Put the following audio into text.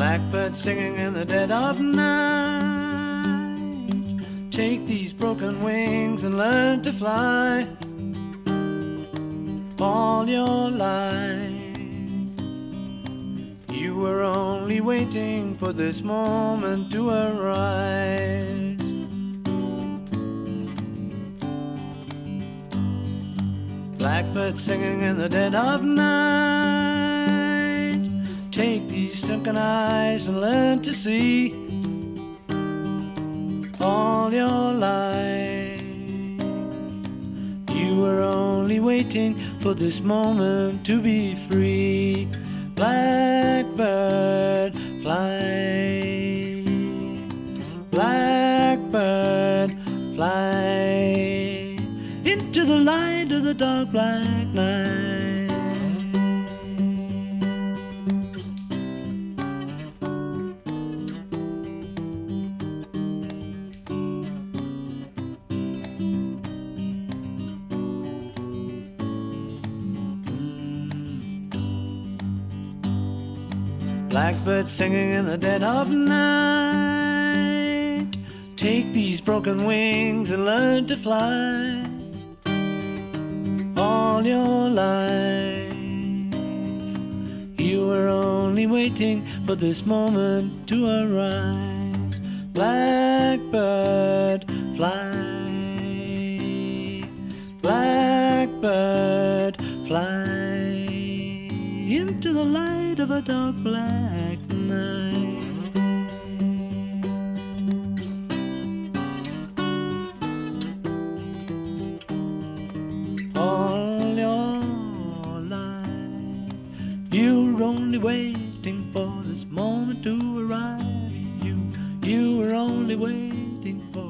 Blackbird singing in the dead of night. Take these broken wings and learn to fly. All your life you were only waiting for this moment to arise. Blackbird singing in the dead of night. Take these sunken eyes and learn to see. All your life you were only waiting for this moment to be free. Blackbird fly, blackbird fly into the light of the dark black night. Blackbird singing in the dead of night. Take these broken wings and learn to fly. All your life you were only waiting for this moment to arise. Blackbird fly, blackbird fly into the light of a dark black night. All your life you're only waiting for this moment to arrive. You were only waiting for